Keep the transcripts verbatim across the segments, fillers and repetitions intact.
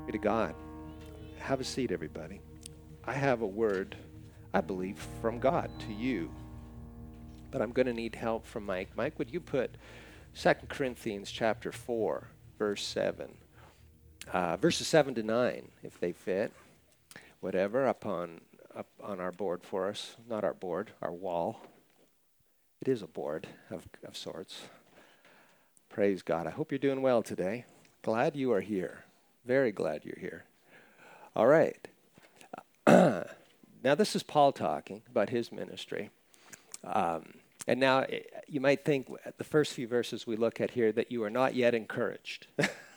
Be to God. Have a seat, everybody. I have a word, I believe, from God to you. But I'm going to need help from Mike. Mike, would you put Second Corinthians chapter four, verse seven, uh, verses seven to nine, if they fit, whatever, up on, up on our board for us. Not our board, our wall. It is a board of, of sorts. Praise God. I hope you're doing well today. Glad you are here. Very glad you're here. All right. Now, this is Paul talking about his ministry. Um, and now, you might think the first few verses we look at here that you are not yet encouraged.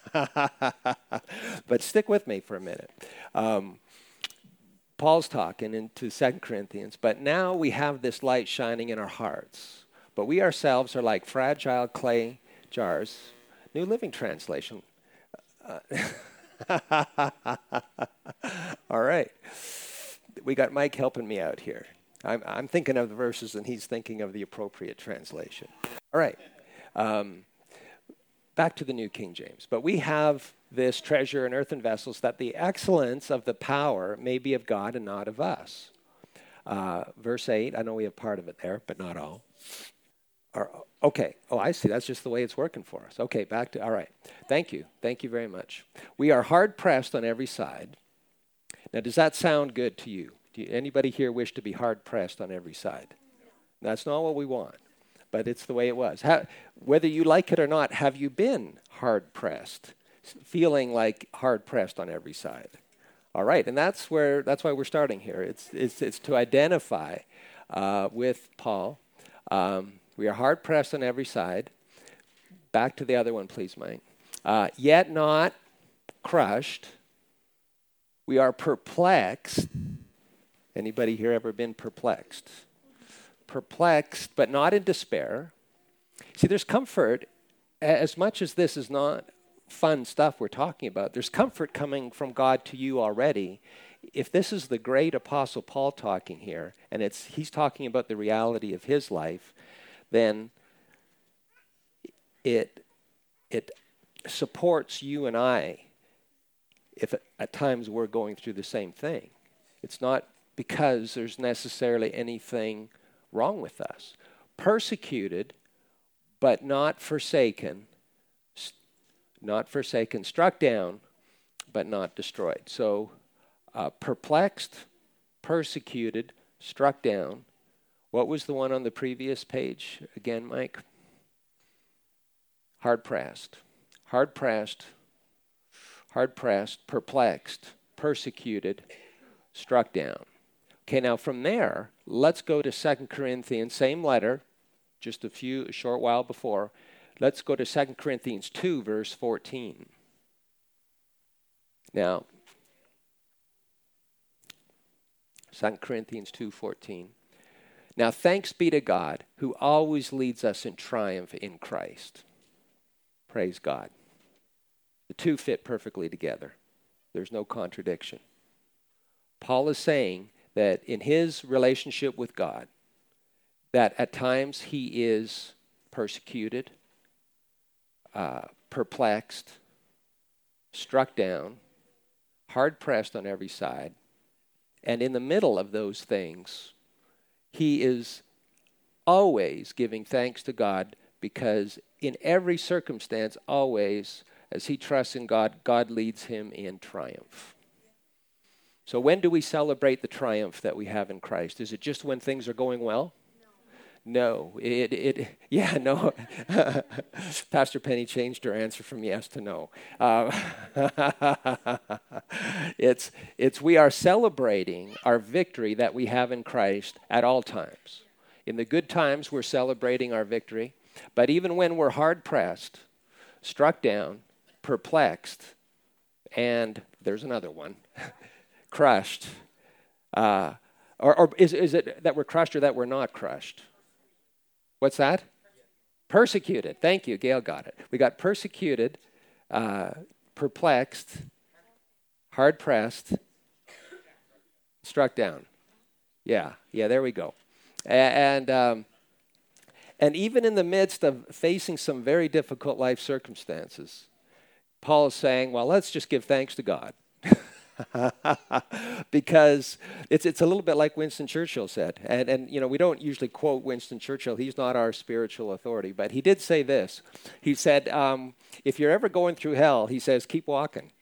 But stick with me for a minute. Um, Paul's talking into Second Corinthians, but now we have this light shining in our hearts. But we ourselves are like fragile clay jars. New Living Translation. Uh, All right. We got Mike helping me out here. I'm, I'm thinking of the verses and he's thinking of the appropriate translation. All right. Um, back to the New King James. But we have this treasure in earthen vessels, that the excellence of the power may be of God and not of us. Uh, verse eight, I know we have part of it there, but not all. Or, okay. Oh, I see. That's just the way it's working for us. Okay, back to, all right. Thank you. Thank you very much. We are hard pressed on every side. Now, does that sound good to you? Do you, anybody here wish to be hard pressed on every side? That's not what we want, but it's the way it was. How, whether you like it or not, have you been hard pressed, feeling like hard pressed on every side? All right, and that's where that's why we're starting here. It's it's it's to identify uh, with Paul. Um, we are hard pressed on every side. Back to the other one, please, Mike. Uh, yet not crushed. We are perplexed. Anybody here ever been perplexed? Perplexed, but not in despair. See, there's comfort. As much as this is not fun stuff we're talking about, there's comfort coming from God to you already. If this is the great Apostle Paul talking here, and it's he's talking about the reality of his life, then it it supports you and I if at times we're going through the same thing. It's not because there's necessarily anything wrong with us. Persecuted, but not forsaken. Not forsaken. Struck down, but not destroyed. So, uh, perplexed, persecuted, struck down. What was the one on the previous page again, Mike? Hard pressed. Hard pressed. Hard pressed, perplexed, persecuted, struck down. Okay, now from there, let's go to Second Corinthians, same letter, just a few, a short while before. Let's go to Second Corinthians two, verse fourteen. Now, Second Corinthians two, fourteen. Now, thanks be to God, who always leads us in triumph in Christ. Praise God. The two fit perfectly together. There's no contradiction. Paul is saying that in his relationship with God, that at times he is persecuted, uh, perplexed, struck down, hard-pressed on every side, and in the middle of those things, he is always giving thanks to God, because in every circumstance, always, as he trusts in God, God leads him in triumph. So when do we celebrate the triumph that we have in Christ? Is it just when things are going well? No. no it, it, yeah, no. Pastor Penny changed her answer from yes to no. Uh, it's, it's we are celebrating our victory that we have in Christ at all times. In the good times, we're celebrating our victory. But even when we're hard-pressed, struck down, perplexed, and there's another one, crushed. Uh, or or is, is it that we're crushed or that we're not crushed? What's that? Persecuted. Thank you. Gail got it. We got persecuted, uh, perplexed, hard-pressed, struck down. Yeah, yeah, there we go. A- and um, and even in the midst of facing some very difficult life circumstances, Paul is saying, well, let's just give thanks to God. Because it's it's a little bit like Winston Churchill said. And, and, you know, we don't usually quote Winston Churchill. He's not our spiritual authority. But he did say this. He said, um, if you're ever going through hell, he says, keep walking.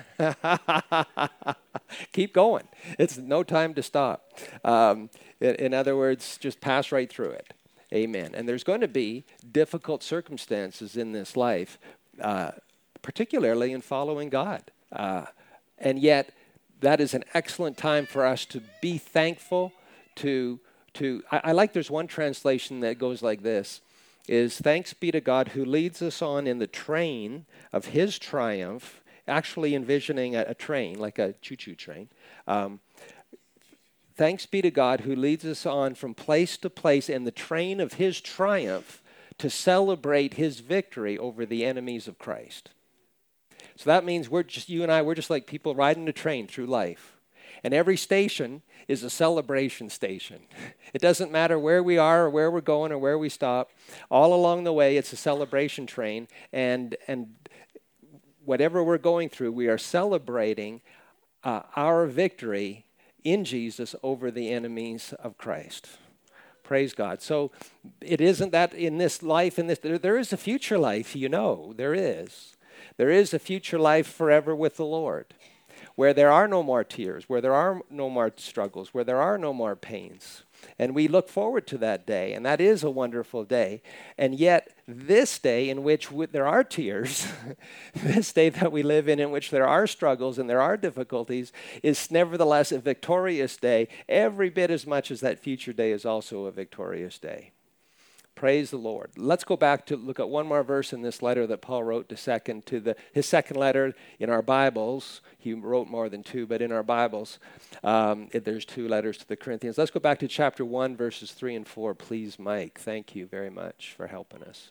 Keep going. It's no time to stop. Um, in, in other words, just pass right through it. Amen. And there's going to be difficult circumstances in this life, uh, particularly in following God. Uh, and yet, that is an excellent time for us to be thankful. To to I, I like. There's one translation that goes like this: "Is thanks be to God who leads us on in the train of His triumph." Actually, envisioning a, a train, like a choo-choo train. Um, Thanks be to God who leads us on from place to place in the train of His triumph to celebrate His victory over the enemies of Christ. So that means we're just, you and I, we're just like people riding a train through life. And every station is a celebration station. It doesn't matter where we are or where we're going or where we stop. All along the way, it's a celebration train. And, and whatever we're going through, we are celebrating uh, our victory in Jesus over the enemies of Christ. Praise God. So it isn't that in this life, in this there, there is a future life, you know, there is. There is a future life forever with the Lord, where there are no more tears, where there are no more struggles, where there are no more pains. And we look forward to that day, and that is a wonderful day. And yet, this day in which w- there are tears, this day that we live in, in which there are struggles and there are difficulties, is nevertheless a victorious day, every bit as much as that future day is also a victorious day. Praise the Lord. Let's go back to look at one more verse in this letter that Paul wrote to second to the his second letter in our Bibles. He wrote more than two, but in our Bibles, um, it, there's two letters to the Corinthians. Let's go back to chapter one, verses three and four. Please, Mike. Thank you very much for helping us.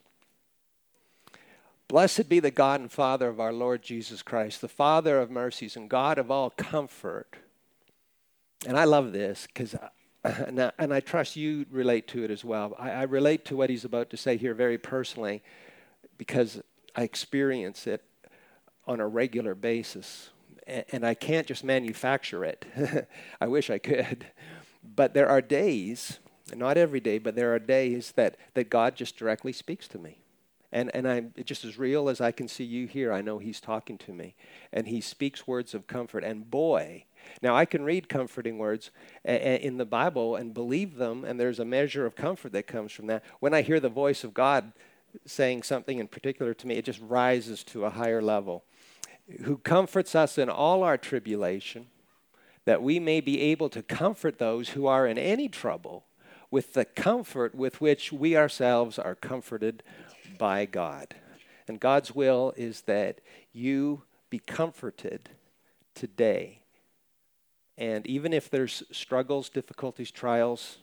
Blessed be the God and Father of our Lord Jesus Christ, the Father of mercies and God of all comfort. And I love this because And I, and I trust you relate to it as well. I, I relate to what he's about to say here very personally because I experience it on a regular basis. And, and I can't just manufacture it. I wish I could. But there are days, not every day, but there are days that, that God just directly speaks to me. And and I'm just as real as I can see you here. I know He's talking to me. And He speaks words of comfort. And boy, now I can read comforting words a- a- in the Bible and believe them, and there's a measure of comfort that comes from that. When I hear the voice of God saying something in particular to me, it just rises to a higher level. Who comforts us in all our tribulation, that we may be able to comfort those who are in any trouble with the comfort with which we ourselves are comforted by God. And God's will is that you be comforted today. And even if there's struggles, difficulties, trials,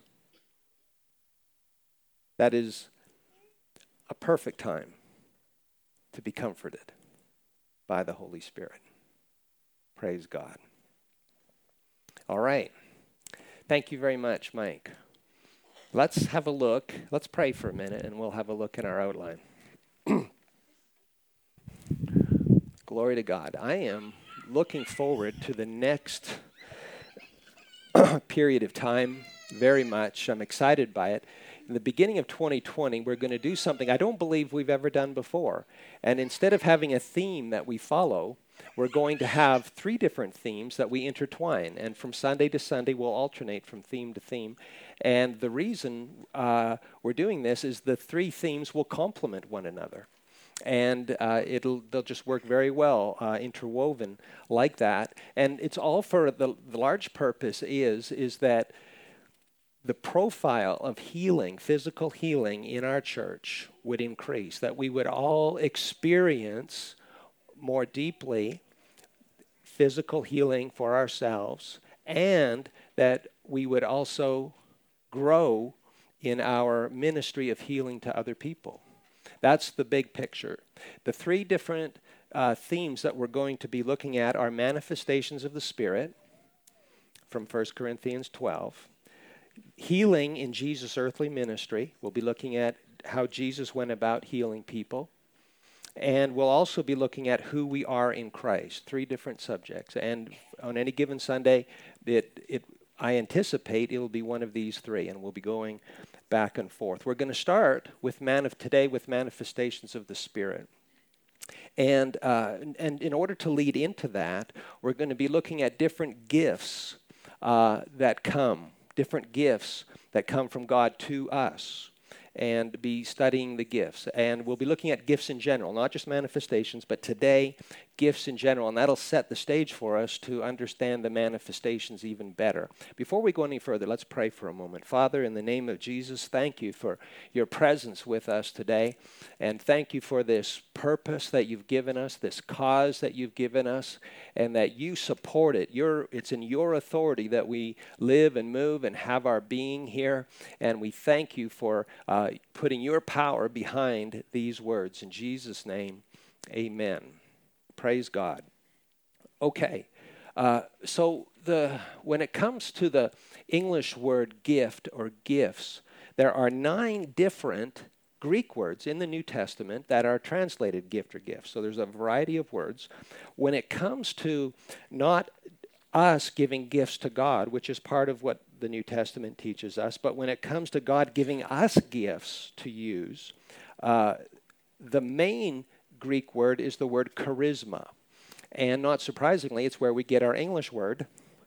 that is a perfect time to be comforted by the Holy Spirit. Praise God. All right. Thank you very much, Mike. Let's have a look. Let's pray for a minute, and we'll have a look in our outline. Glory to God. I am looking forward to the next period of time very much. I'm excited by it. In the beginning of twenty twenty, we're going to do something I don't believe we've ever done before. And instead of having a theme that we follow, we're going to have three different themes that we intertwine. And from Sunday to Sunday, we'll alternate from theme to theme. And the reason uh, we're doing this is the three themes will complement one another. And uh, it'll they'll just work very well, uh, interwoven like that. And it's all for the, the large purpose is, is that the profile of healing, physical healing in our church would increase, that we would all experience more deeply physical healing for ourselves, and that we would also grow in our ministry of healing to other people. That's the big picture. The three different uh, themes that we're going to be looking at are manifestations of the Spirit from First Corinthians twelve, healing in Jesus' earthly ministry. We'll be looking at how Jesus went about healing people. And we'll also be looking at who we are in Christ, three different subjects. And on any given Sunday, it, it, I anticipate it will be one of these three, and we'll be going back and forth. We're going to start with manif- today with manifestations of the Spirit. And, uh, and in order to lead into that, we're going to be looking at different gifts uh, that come, different gifts that come from God to us, and be studying the gifts. And we'll be looking at gifts in general, not just manifestations, but today, gifts in general. And that'll set the stage for us to understand the manifestations even better. Before we go any further, let's pray for a moment. Father, in the name of Jesus, thank you for your presence with us today. And thank you for this purpose that you've given us, this cause that you've given us, and that you support it. Your, it's in your authority that we live and move and have our being here. And we thank you for uh, putting your power behind these words. In Jesus' name, amen. Praise God. Okay, uh, so the when it comes to the English word gift or gifts, there are nine different Greek words in the New Testament that are translated gift or gift. So there's a variety of words. When it comes to not us giving gifts to God, which is part of what the New Testament teaches us, but when it comes to God giving us gifts to use, uh, the main Greek word is the word charisma. And not surprisingly, it's where we get our English word,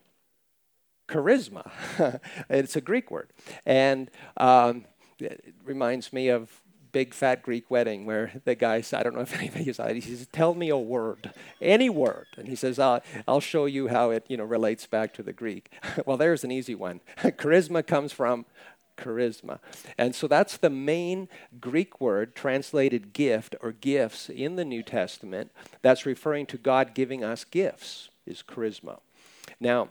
charisma. It's a Greek word. And um, it reminds me of Big Fat Greek Wedding, where the guy said, I don't know if anybody saw it, he says, tell me a word, any word. And he says, I'll, I'll show you how it you know relates back to the Greek. Well, there's an easy one. Charisma comes from charisma. And so that's the main Greek word translated gift or gifts in the New Testament that's referring to God giving us gifts, is charisma. Now,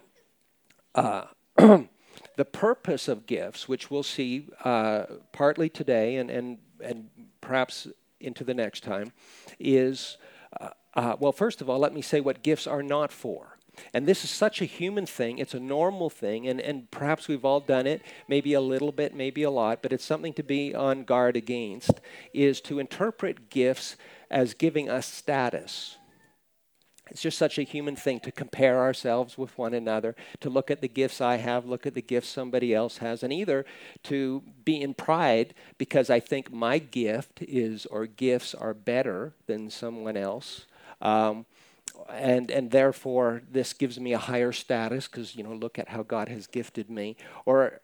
uh, the purpose of gifts, which we'll see uh, partly today and, and, and perhaps into the next time, is, uh, uh, well, first of all, let me say what gifts are not for. And this is such a human thing. It's a normal thing, and, and perhaps we've all done it, maybe a little bit, maybe a lot, but it's something to be on guard against, is to interpret gifts as giving us status. It's just such a human thing to compare ourselves with one another, to look at the gifts I have, look at the gifts somebody else has, and either to be in pride because I think my gift is or gifts are better than someone else. Um, And and therefore, this gives me a higher status because, you know, look at how God has gifted me. Or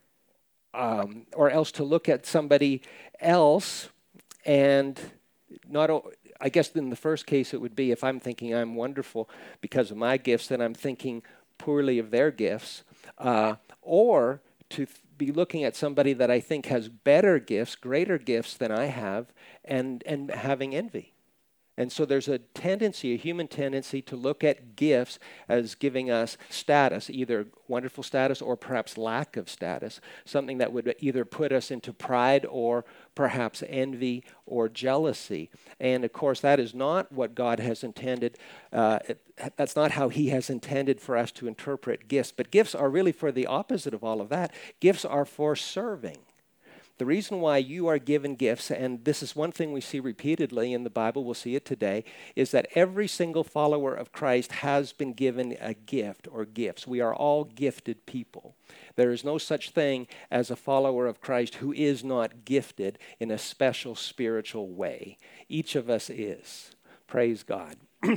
um, or else to look at somebody else and not, o- I guess in the first case it would be if I'm thinking I'm wonderful because of my gifts, then I'm thinking poorly of their gifts. Uh, or to th- be looking at somebody that I think has better gifts, greater gifts than I have, and and having envy. And so there's a tendency, a human tendency, to look at gifts as giving us status, either wonderful status or perhaps lack of status, something that would either put us into pride or perhaps envy or jealousy. And of course, that is not what God has intended. Uh, it, that's not how He has intended for us to interpret gifts. But gifts are really for the opposite of all of that. Gifts are for serving. The reason why you are given gifts, and this is one thing we see repeatedly in the Bible, we'll see it today, is that every single follower of Christ has been given a gift or gifts. We are all gifted people. There is no such thing as a follower of Christ who is not gifted in a special spiritual way. Each of us is. Praise God.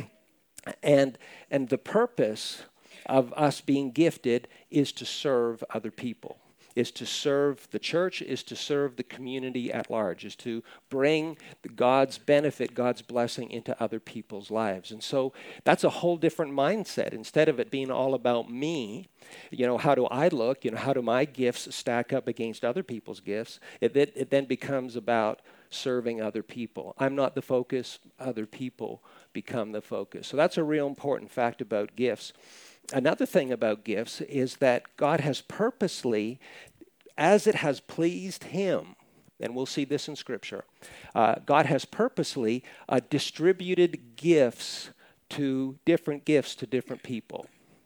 and, and the purpose of us being gifted is to serve other people. Is to serve the church, is to serve the community at large, is to bring God's benefit, God's blessing into other people's lives. And so that's a whole different mindset. Instead of it being all about me, you know, how do I look, you know, how do my gifts stack up against other people's gifts, it, it, it then becomes about serving other people. I'm not the focus, other people become the focus. So that's a real important fact about gifts. Another thing about gifts is that God has purposely, as it has pleased Him, and we'll see this in Scripture, uh, God has purposely uh, distributed gifts to different gifts to different people.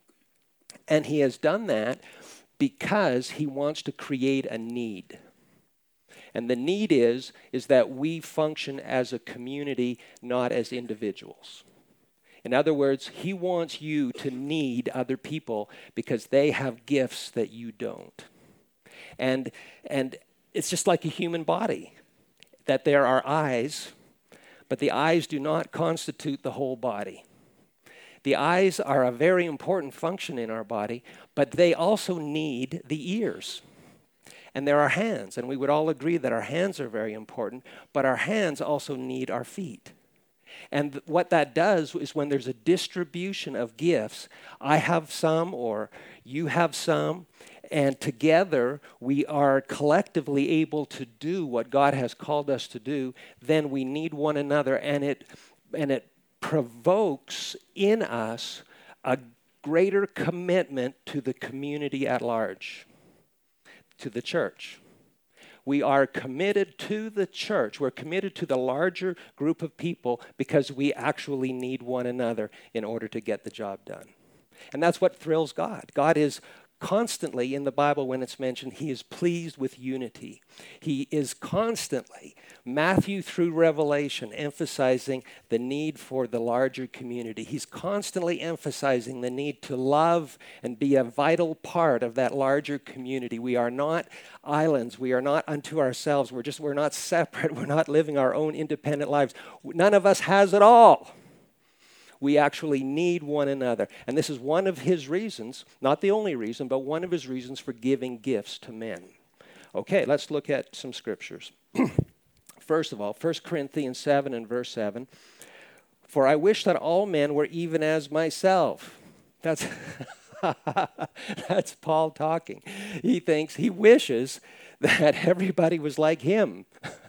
And He has done that because He wants to create a need. And the need is, is that we function as a community, not as individuals. In other words, he wants you to need other people because they have gifts that you don't. And, and it's just like a human body, that there are eyes, but the eyes do not constitute the whole body. The eyes are a very important function in our body, but they also need the ears. And there are hands, and we would all agree that our hands are very important, but our hands also need our feet. And th- what that does is when there's a distribution of gifts, I have some or you have some, and together we are collectively able to do what God has called us to do, then we need one another, and it and it provokes in us a greater commitment to the community at large, to the church. We are committed to the church. We're committed to the larger group of people because we actually need one another in order to get the job done. And that's what thrills God. God is constantly, in the Bible when it's mentioned, he is pleased with unity. He is constantly, Matthew through Revelation, emphasizing the need for the larger community. He's constantly emphasizing the need to love and be a vital part of that larger community. We are not islands. We are not unto ourselves. We're just, we're not separate. We're not living our own independent lives. None of us has it all. We actually need one another. And this is one of his reasons, not the only reason, but one of his reasons for giving gifts to men. Okay, let's look at some scriptures. First of all, First Corinthians seven and verse seven. For I wish that all men were even as myself. That's, that's Paul talking. He thinks, he wishes that everybody was like him.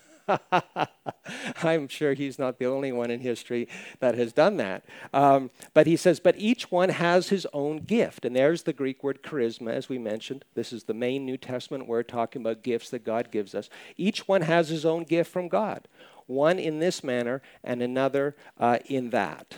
I'm sure he's not the only one in history that has done that. Um, but he says, but each one has his own gift. And there's the Greek word charisma, as we mentioned. This is the main New Testament word talking about gifts that God gives us. Each one has his own gift from God. One in this manner and another uh, in that.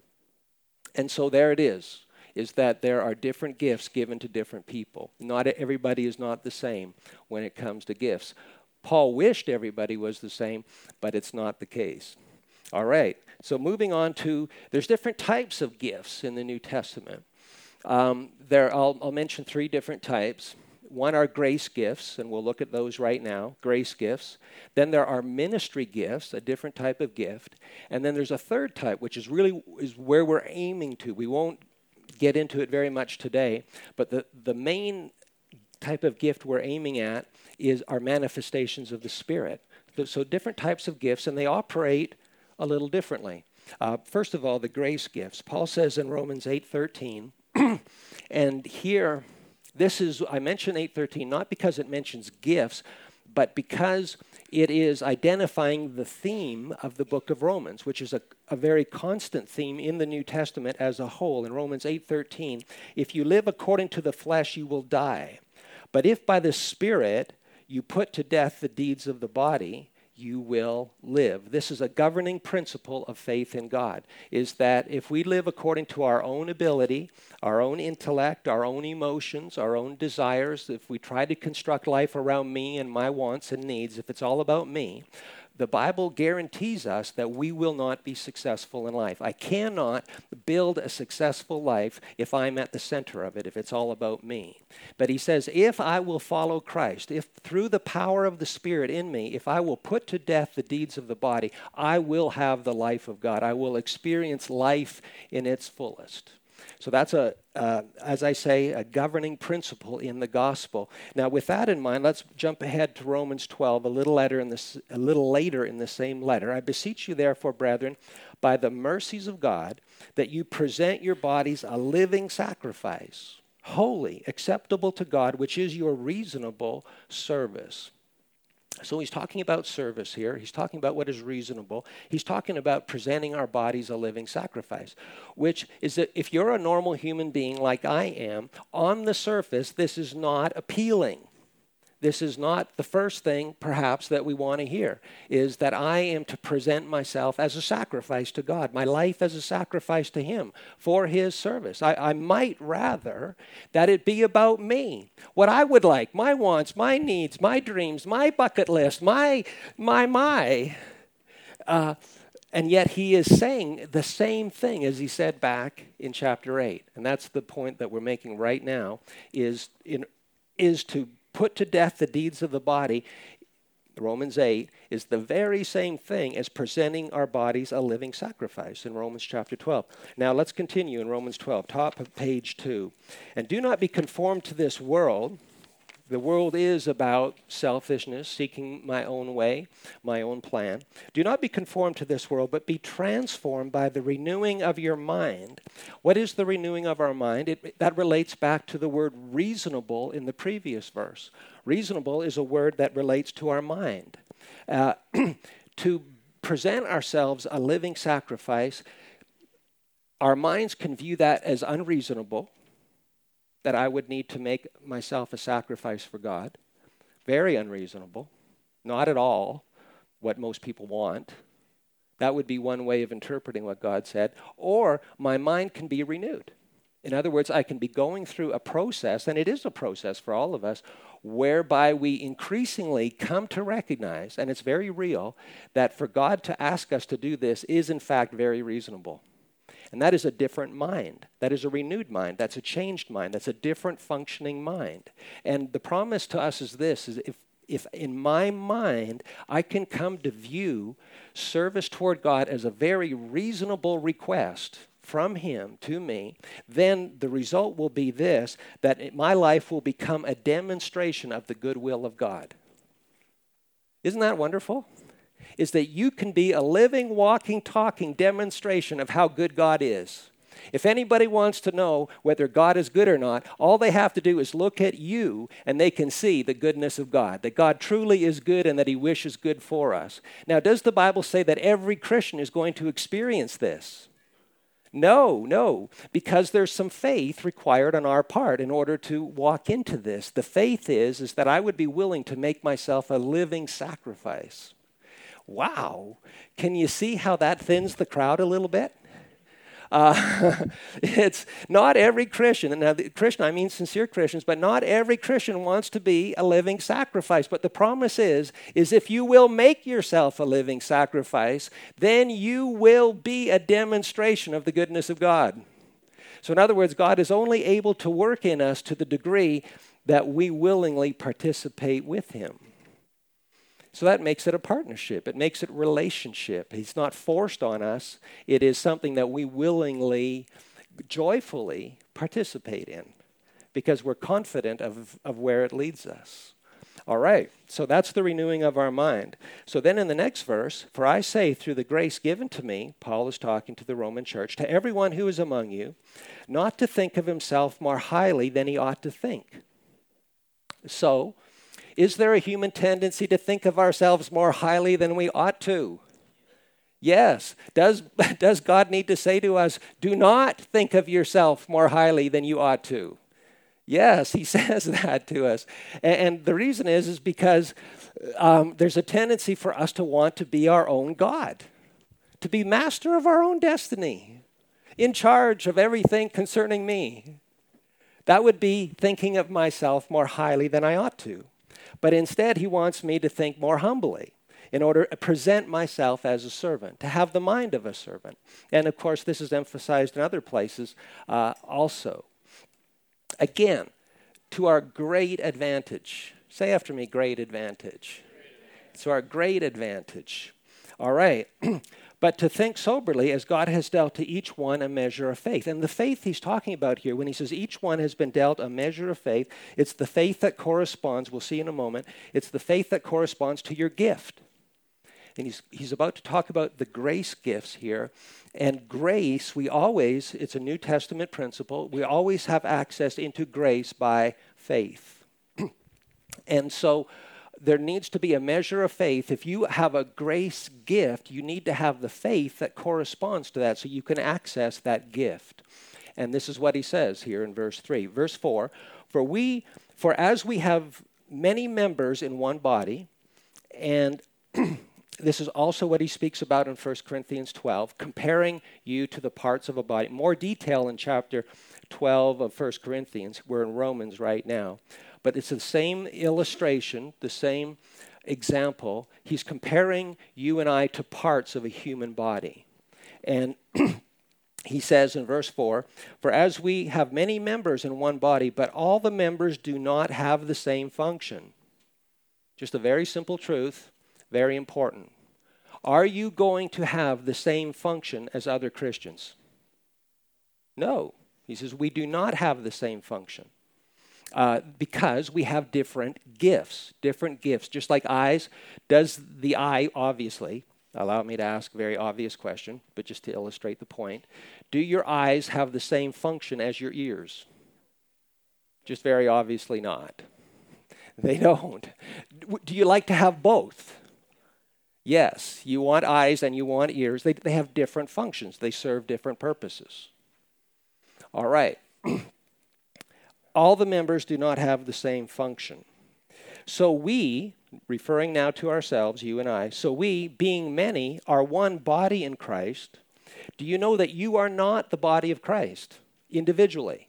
And so there it is, is that there are different gifts given to different people. Not everybody is not the same when it comes to gifts. Paul wished everybody was the same, but it's not the case. All right, so moving on to, there's different types of gifts in the New Testament. Um, there, I'll, I'll mention three different types. One are grace gifts, and we'll look at those right now, grace gifts. Then there are ministry gifts, a different type of gift. And then there's a third type, which is really is where we're aiming to. We won't get into it very much today, but the, the main type of gift we're aiming at is our manifestations of the Spirit. So different types of gifts, and they operate a little differently. Uh, first of all, the grace gifts. Paul says in Romans eight thirteen, and here, this is, I mention eight thirteen not because it mentions gifts, but because it is identifying the theme of the book of Romans, which is a, a very constant theme in the New Testament as a whole. In Romans eight thirteen, if you live according to the flesh, you will die. But if by the Spirit you put to death the deeds of the body, you will live. This is a governing principle of faith in God, is that if we live according to our own ability, our own intellect, our own emotions, our own desires, if we try to construct life around me and my wants and needs, if it's all about me, the Bible guarantees us that we will not be successful in life. I cannot build a successful life if I'm at the center of it, if it's all about me. But he says, if I will follow Christ, if through the power of the Spirit in me, if I will put to death the deeds of the body, I will have the life of God. I will experience life in its fullest. So that's, a, uh, as I say, a governing principle in the gospel. Now, with that in mind, let's jump ahead to Romans twelve, a little, letter in this, a little later in the same letter. I beseech you, therefore, brethren, by the mercies of God, that you present your bodies a living sacrifice, holy, acceptable to God, which is your reasonable service. So he's talking about service here. He's talking about what is reasonable. He's talking about presenting our bodies a living sacrifice, which is that if you're a normal human being like I am, on the surface, this is not appealing. this is not the first thing, perhaps, that we want to hear, is that I am to present myself as a sacrifice to God, my life as a sacrifice to Him for His service. I, I might rather that it be about me, what I would like, my wants, my needs, my dreams, my bucket list, my, my, my. Uh, and yet He is saying the same thing as He said back in chapter eight. And that's the point that we're making right now, is, in, is to put to death the deeds of the body. Romans eight is the very same thing as presenting our bodies a living sacrifice in Romans chapter twelve. Now let's continue in Romans twelve, top of page two. And do not be conformed to this world. The world is about selfishness, seeking my own way, my own plan. Do not be conformed to this world, but be transformed by the renewing of your mind. What is the renewing of our mind? It, that relates back to the word reasonable in the previous verse. Reasonable is a word that relates to our mind. Uh, to present ourselves a living sacrifice, our minds can view that as unreasonable, that I would need to make myself a sacrifice for God. Very unreasonable. Not at all what most people want. That would be one way of interpreting what God said. Or my mind can be renewed. In other words, I can be going through a process, and it is a process for all of us, whereby we increasingly come to recognize, and it's very real, that for God to ask us to do this is in fact very reasonable. And that is a different mind. That is a renewed mind. That's a changed mind. That's a different functioning mind. And the promise to us is this, is if, if in my mind I can come to view service toward God as a very reasonable request from Him to me, then the result will be this, that it, my life will become a demonstration of the goodwill of God. Isn't that wonderful? Is that you can be a living, walking, talking demonstration of how good God is. If anybody wants to know whether God is good or not, all they have to do is look at you and they can see the goodness of God, that God truly is good and that He wishes good for us. Now, does the Bible say that every Christian is going to experience this? No, no, because there's some faith required on our part in order to walk into this. The faith is, is that I would be willing to make myself a living sacrifice. Wow, can you see how that thins the crowd a little bit? Uh, it's not every Christian, and now the Christian, I mean sincere Christians, but not every Christian wants to be a living sacrifice. But the promise is, is if you will make yourself a living sacrifice, then you will be a demonstration of the goodness of God. So in other words, God is only able to work in us to the degree that we willingly participate with Him. So that makes it a partnership. It makes it relationship. He's not forced on us. It is something that we willingly, joyfully participate in because we're confident of, of where it leads us. All right, so that's the renewing of our mind. So then in the next verse, for I say through the grace given to me, Paul is talking to the Roman church, to everyone who is among you, not to think of himself more highly than he ought to think. So, is there a human tendency to think of ourselves more highly than we ought to? Yes. Does, does God need to say to us, do not think of yourself more highly than you ought to? Yes, He says that to us. And, and the reason is, is because um, there's a tendency for us to want to be our own God, to be master of our own destiny, in charge of everything concerning me. That would be thinking of myself more highly than I ought to. But instead, He wants me to think more humbly in order to present myself as a servant, to have the mind of a servant. And of course, this is emphasized in other places uh, also. Again, to our great advantage. Say after me, great advantage. To our great advantage. All right. But to think soberly as God has dealt to each one a measure of faith. And the faith He's talking about here, when He says each one has been dealt a measure of faith, it's the faith that corresponds, we'll see in a moment, it's the faith that corresponds to your gift. And he's, he's about to talk about the grace gifts here. And grace, we always, it's a New Testament principle, we always have access into grace by faith. And so there needs to be a measure of faith. If you have a grace gift, you need to have the faith that corresponds to that so you can access that gift. And this is what he says here in verse three. Verse four, for we, for as we have many members in one body, and this is also what he speaks about in First Corinthians twelve, comparing you to the parts of a body. More detail in chapter twelve of First Corinthians. We're in Romans right now. But it's the same illustration, the same example. He's comparing you and I to parts of a human body. And he says in verse four, "For as we have many members in one body, but all the members do not have the same function." Just a very simple truth, very important. Are you going to have the same function as other Christians? No. He says we do not have the same function. Uh, because we have different gifts, different gifts. Just like eyes, does the eye, obviously, allow me to ask a very obvious question, but just to illustrate the point, do your eyes have the same function as your ears? Just very obviously not. They don't. Do you like to have both? Yes, you want eyes and you want ears. They, they have different functions. They serve different purposes. All right. All the members do not have the same function. So we, referring now to ourselves, you and I, so we, being many, are one body in Christ. Do you know that you are not the body of Christ individually?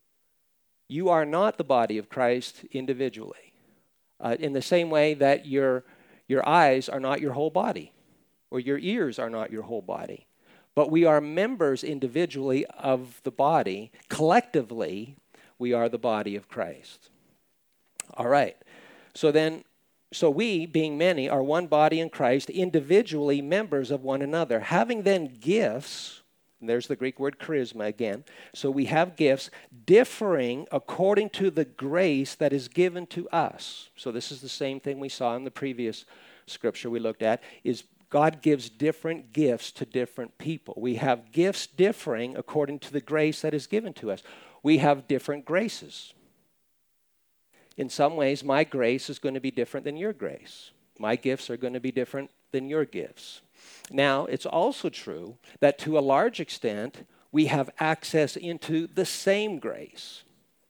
You are not the body of Christ individually. Uh, in the same way that your, your eyes are not your whole body, or your ears are not your whole body. But we are members individually of the body. Collectively, we are the body of Christ. All right. So then, so we, being many, are one body in Christ, individually members of one another. Having then gifts, and there's the Greek word charisma again. So we have gifts differing according to the grace that is given to us. So this is the same thing we saw in the previous scripture we looked at, is God gives different gifts to different people. We have gifts differing according to the grace that is given to us. We have different graces. In some ways, my grace is going to be different than your grace. My gifts are going to be different than your gifts. Now, it's also true that to a large extent, we have access into the same grace.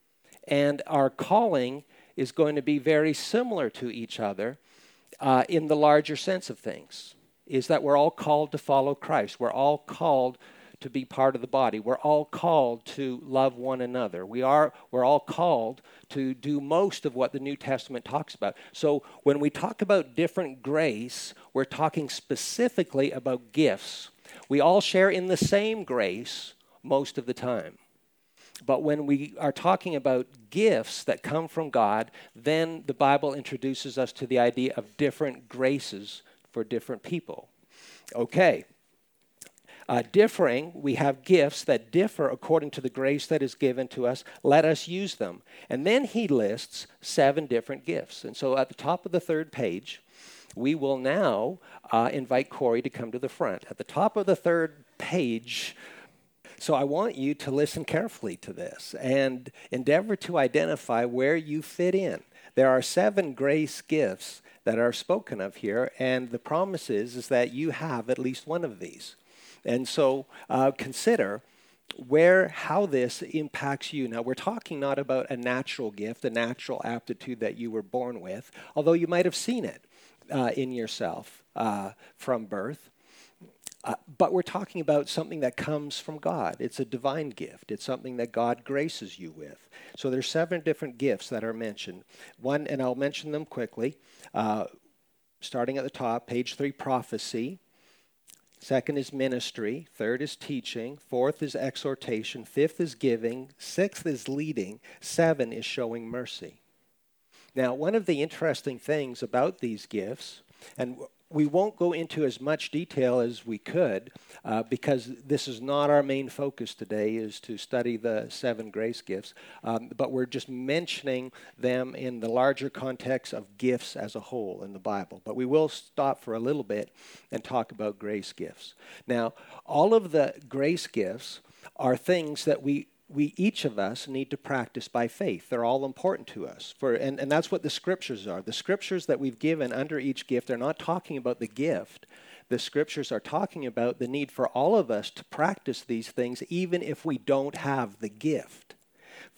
And our calling is going to be very similar to each other uh, in the larger sense of things, is that we're all called to follow Christ. We're all called to be part of the body. We're all called to love one another. We are, we're all called to do most of what the New Testament talks about. So when we talk about different grace, we're talking specifically about gifts. We all share in the same grace most of the time. But when we are talking about gifts that come from God, then the Bible introduces us to the idea of different graces for different people. Okay. Uh, differing, we have gifts that differ according to the grace that is given to us. Let us use them. And then he lists seven different gifts. And so at the top of the third page, we will now uh, invite Corey to come to the front. At the top of the third page, so I want you to listen carefully to this and endeavor to identify where you fit in. There are seven grace gifts that are spoken of here, and the promise is, is that you have at least one of these. And so uh, consider where, how this impacts you. Now, we're talking not about a natural gift, a natural aptitude that you were born with, although you might have seen it uh, in yourself uh, from birth. Uh, but we're talking about something that comes from God. It's a divine gift. It's something that God graces you with. So there's seven different gifts that are mentioned. One, and I'll mention them quickly, uh, starting at the top, page three, prophecy. Second is ministry. Third is teaching. Fourth is exhortation. Fifth is giving. Sixth is leading. Seven is showing mercy. Now, one of the interesting things about these gifts, and we won't go into as much detail as we could uh, because this is not our main focus today, is to study the seven grace gifts, um, but we're just mentioning them in the larger context of gifts as a whole in the Bible. But we will stop for a little bit and talk about grace gifts. Now, all of the grace gifts are things that we we each of us need to practice by faith. They're all important to us. For and, and that's what the scriptures are. The scriptures that we've given under each gift, they're not talking about the gift. The scriptures are talking about the need for all of us to practice these things even if we don't have the gift.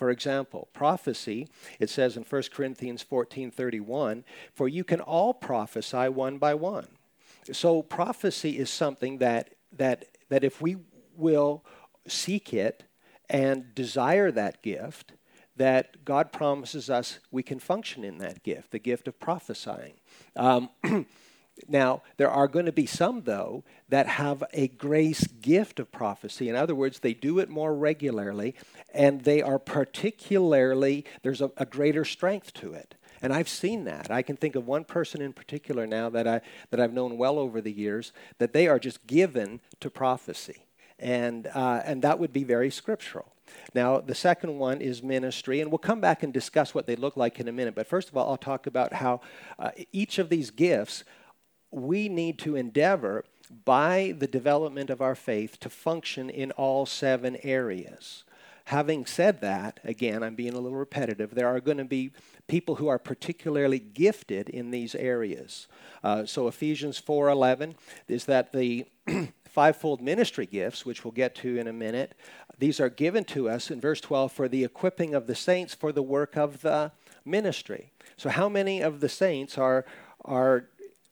For example, prophecy, it says in First Corinthians fourteen thirty-one, for you can all prophesy one by one. So prophecy is something that that that if we will seek it and desire that gift, that God promises us we can function in that gift, the gift of prophesying. Um, now, there are going to be some, though, that have a grace gift of prophecy. In other words, they do it more regularly, and they are particularly, there's a, a greater strength to it. And I've seen that. I can think of one person in particular now that, I, that I've known well over the years, that they are just given to prophecy. And, uh, and that would be very scriptural. Now, the second one is ministry, and we'll come back and discuss what they look like in a minute. But first of all, I'll talk about how uh, each of these gifts, we need to endeavor by the development of our faith to function in all seven areas. Having said that, again, I'm being a little repetitive, there are going to be people who are particularly gifted in these areas. Uh, so Ephesians four eleven is that the fivefold ministry gifts, which we'll get to in a minute, these are given to us in verse twelve for the equipping of the saints for the work of the ministry. So how many of the saints are are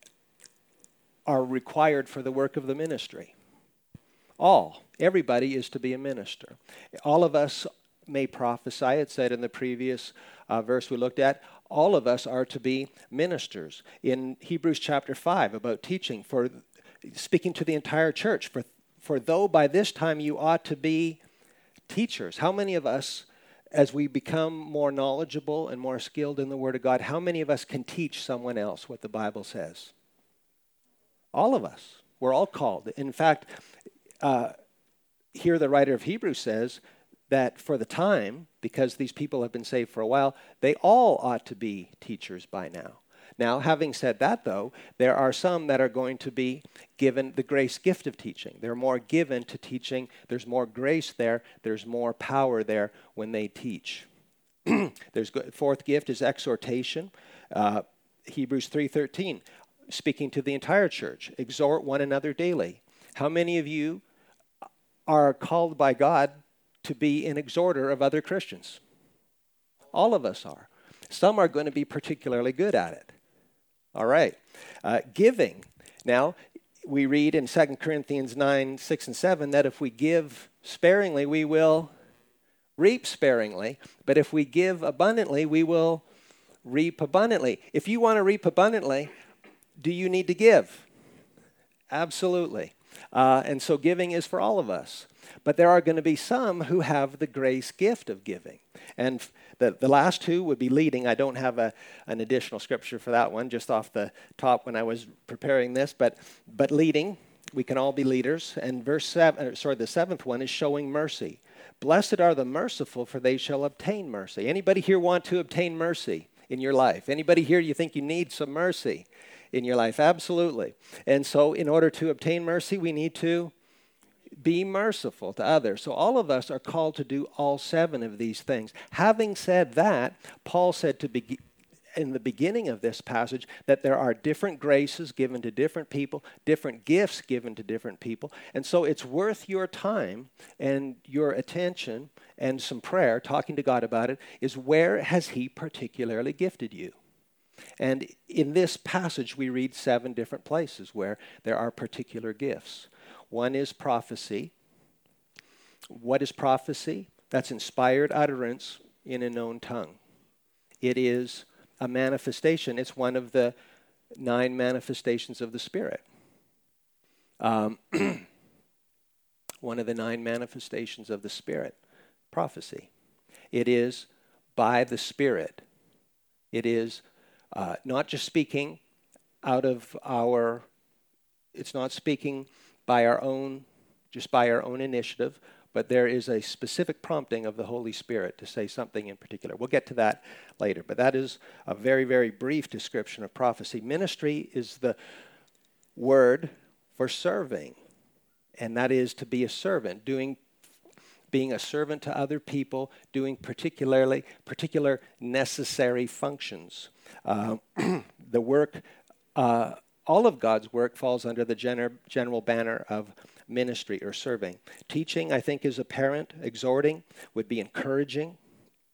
are required for the work of the ministry? All. Everybody is to be a minister. All of us may prophesy. It said in the previous uh, verse we looked at, all of us are to be ministers. In Hebrews chapter five about teaching, for speaking to the entire church, for, for though by this time you ought to be teachers. How many of us, as we become more knowledgeable and more skilled in the Word of God, how many of us can teach someone else what the Bible says? All of us. We're all called. In fact, uh, here the writer of Hebrews says that for the time, because these people have been saved for a while, they all ought to be teachers by now. Now, having said that, though, there are some that are going to be given the grace gift of teaching. They're more given to teaching. There's more grace there. There's more power there when they teach. There's fourth gift is exhortation. Uh, Hebrews three thirteen, speaking to the entire church, exhort one another daily. How many of you are called by God to be an exhorter of other Christians? All of us are. Some are going to be particularly good at it. All right. Uh, giving. Now, we read in Second Corinthians nine, six, and seven that if we give sparingly, we will reap sparingly. But if we give abundantly, we will reap abundantly. If you want to reap abundantly, do you need to give? Absolutely. Uh, and so giving is for all of us. But there are going to be some who have the grace gift of giving. And the, the last two would be leading. I don't have a, an additional scripture for that one, just off the top when I was preparing this. But but leading, we can all be leaders. And verse seven, sorry, the seventh one is showing mercy. Blessed are the merciful, for they shall obtain mercy. Anybody here want to obtain mercy in your life? Anybody here you think you need some mercy in your life? Absolutely. And so in order to obtain mercy, we need to be merciful to others. So all of us are called to do all seven of these things. Having said that, Paul said to be, in the beginning of this passage that there are different graces given to different people, different gifts given to different people. And so it's worth your time and your attention and some prayer, talking to God about it, is where has he particularly gifted you? And in this passage, we read seven different places where there are particular gifts. One is prophecy. What is prophecy? That's inspired utterance in a known tongue. It is a manifestation. It's one of the nine manifestations of the Spirit. Um, one of the nine manifestations of the Spirit, prophecy. It is by the Spirit. It is uh, not just speaking out of our, it's not speaking by our own, just by our own initiative, but there is a specific prompting of the Holy Spirit to say something in particular. We'll get to that later, but that is a very, very brief description of prophecy. Ministry is the word for serving, and that is to be a servant, doing, being a servant to other people, doing particularly particular necessary functions. Uh, the work. Uh, All of God's work falls under the gener- general banner of ministry or serving. Teaching, I think, is apparent. Exhorting would be encouraging.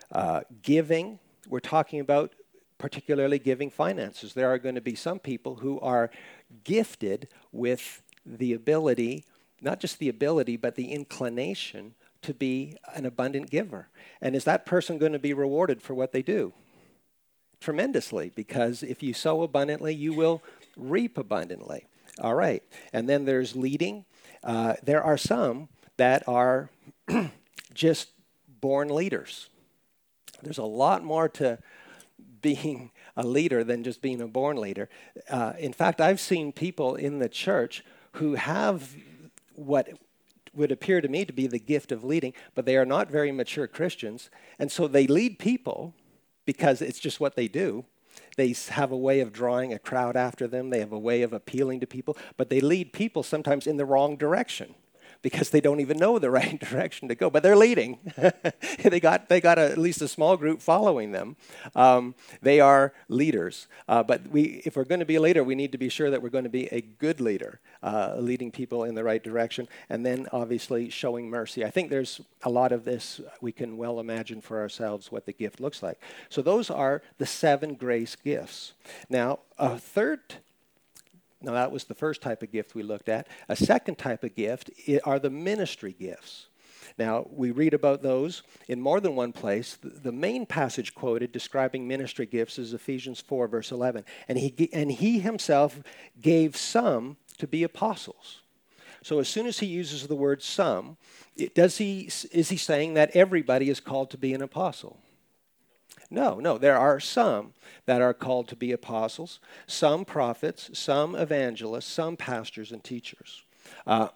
Uh, giving, we're talking about particularly giving finances. There are going to be some people who are gifted with the ability, not just the ability, but the inclination to be an abundant giver. And is that person going to be rewarded for what they do? Tremendously, because if you sow abundantly, you will reap abundantly. All right. And then there's leading. Uh, there are some that are just born leaders. There's a lot more to being a leader than just being a born leader. Uh, in fact, I've seen people in the church who have what would appear to me to be the gift of leading, but they are not very mature Christians. And so they lead people because it's just what they do. They have a way of drawing a crowd after them. They have a way of appealing to people, but they lead people sometimes in the wrong direction because they don't even know the right direction to go. But they're leading. they got they got a, at least a small group following them. Um, they are leaders. Uh, but we, if we're going to be a leader, we need to be sure that we're going to be a good leader, uh, leading people in the right direction, and then obviously showing mercy. I think there's a lot of this we can well imagine for ourselves what the gift looks like. So those are the seven grace gifts. Now, a third Now, that was the first type of gift we looked at. A second type of gift are the ministry gifts. Now, we read about those in more than one place. The main passage quoted describing ministry gifts is Ephesians four, verse eleven. And he, and he himself gave some to be apostles. So as soon as he uses the word some, it, does he, is he saying that everybody is called to be an apostle? No, no, there are some that are called to be apostles, some prophets, some evangelists, some pastors and teachers. Uh,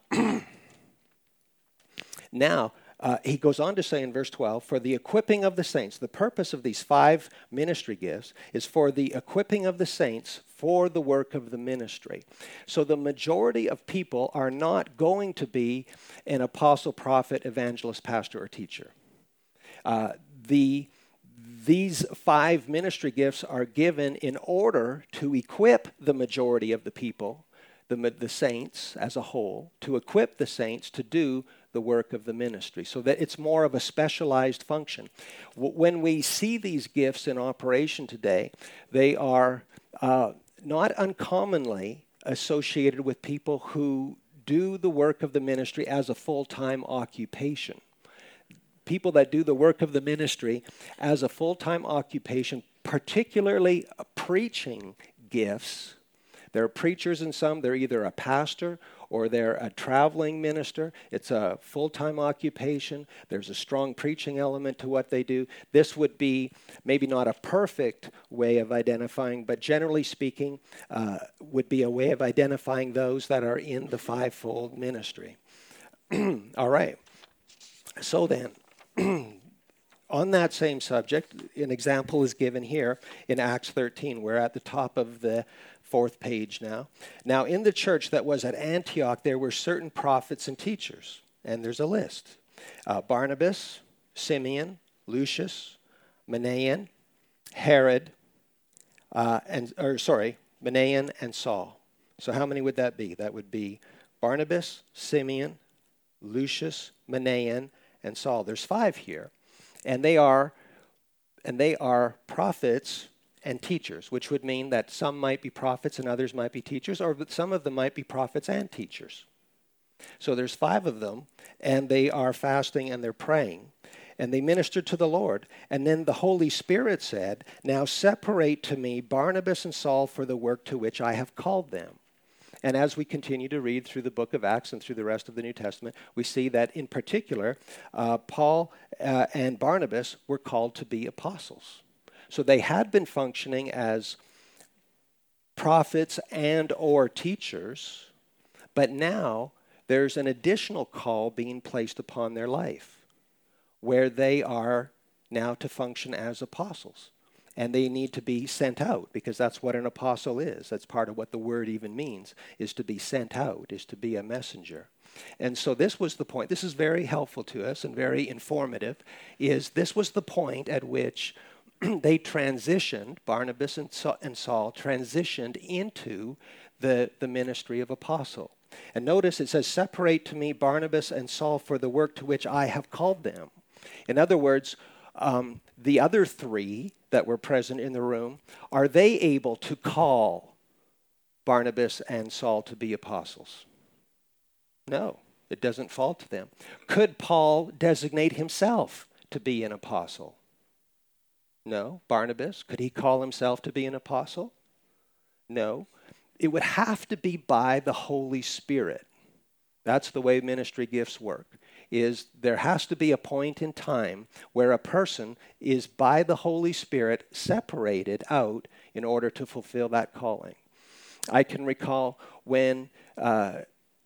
now, uh, he goes on to say in verse twelve, for the equipping of the saints, the purpose of these five ministry gifts is for the equipping of the saints for the work of the ministry. So the majority of people are not going to be an apostle, prophet, evangelist, pastor, or teacher. Uh, the These five ministry gifts are given in order to equip the majority of the people, the, the saints as a whole, to equip the saints to do the work of the ministry, so that it's more of a specialized function. When we see these gifts in operation today, they are uh, not uncommonly associated with people who do the work of the ministry as a full-time occupation. People that do the work of the ministry as a full-time occupation, particularly preaching gifts. There are preachers in some. They're either a pastor or they're a traveling minister. It's a full-time occupation. There's a strong preaching element to what they do. This would be maybe not a perfect way of identifying, but generally speaking, uh, would be a way of identifying those that are in the fivefold ministry. All right. So then, on that same subject, an example is given here in Acts thirteen. We're at the top of the fourth page now. Now, in the church that was at Antioch, there were certain prophets and teachers, and there's a list. Uh, Barnabas, Simeon, Lucius, Manaen, Herod, uh, and or sorry, Manaen and Saul. So how many would that be? That would be Barnabas, Simeon, Lucius, Manaen, and Saul. There's five here, and they are, and they are prophets and teachers, which would mean that some might be prophets and others might be teachers, or some of them might be prophets and teachers. So there's five of them, and they are fasting and they're praying, and they ministered to the Lord. And then the Holy Spirit said, "Now separate to me Barnabas and Saul for the work to which I have called them." And as we continue to read through the book of Acts and through the rest of the New Testament, we see that in particular, uh, Paul uh, and Barnabas were called to be apostles. So they had been functioning as prophets and or teachers, but now there's an additional call being placed upon their life where they are now to function as apostles. And they need to be sent out, because that's what an apostle is. That's part of what the word even means, is to be sent out, is to be a messenger. And so this was the point. This is very helpful to us and very informative, is this was the point at which they transitioned, Barnabas and Saul transitioned into the, the ministry of apostle. And notice it says, "Separate to me Barnabas and Saul for the work to which I have called them." In other words, um, the other three that were present in the room, are they able to call Barnabas and Saul to be apostles? No, it doesn't fall to them. Could Paul designate himself to be an apostle? No. Barnabas, could he call himself to be an apostle? No. It would have to be by the Holy Spirit. That's the way ministry gifts work, is there has to be a point in time where a person is by the Holy Spirit separated out in order to fulfill that calling. I can recall when uh,